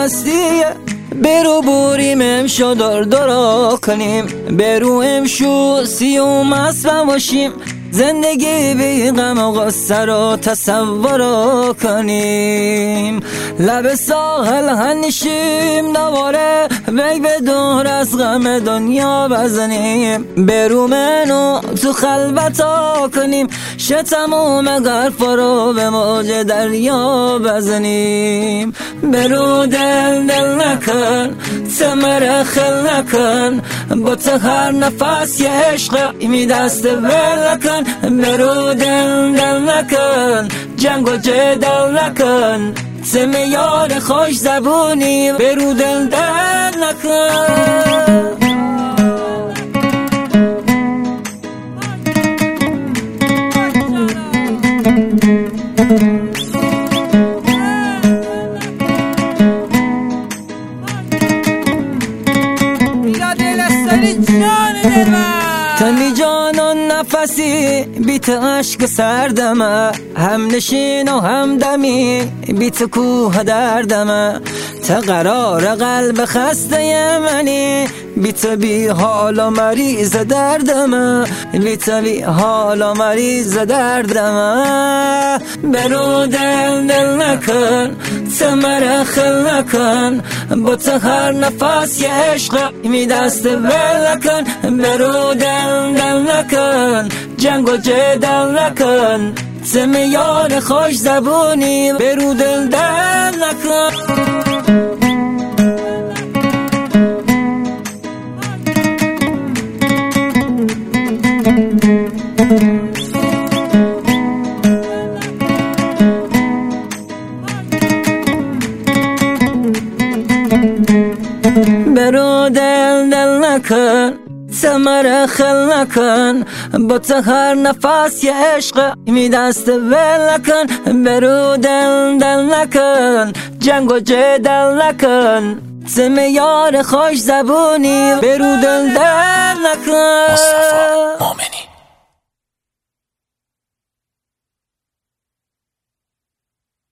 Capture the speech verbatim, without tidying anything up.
هستیه، برو بریم امشو دار دارا کنیم، برو امشو سیوم اسبم باشیم، زندگی بی غم و غصه رو تصور کنیم. لب ساحل هنشیم دوباره بی به دور از غم دنیا بزنیم، برو منو تو خلوتا کنیم، شه تموم غرفا رو به موج دریا بزنیم. برو دل دل نکن تمر خل نکن، با تو هر نفس یه عشق می دست ول نکن. برو دل دل نکن جنگ و جدل نکن، سم یار خوش زبونی برو دل دل نکن. تنی جان و نفسی بیت عشق سردمه، هم نشین و هم دمی بیت کوه دردمه، تا قرار قلب خسته منی بیت بی حال و مریض دردمه، بیت بی حال و مریض دردمه. برو دل دل نکن تمر خل نکن، با تو هر نفس یه عشق می دست ول نکن. برو دل دل نکن جنگ و جدل نکن، سم یار خوش زبونی برو دل دل نکن. برو دل دل نکن تمر خل نکن، با تو هر نفس یه عشق می دست ول نکن. برو دل دل نکن جنگ و جدل نکن، سم یار خوش زبونی برو دل دل نکن. مصطفی مومنی.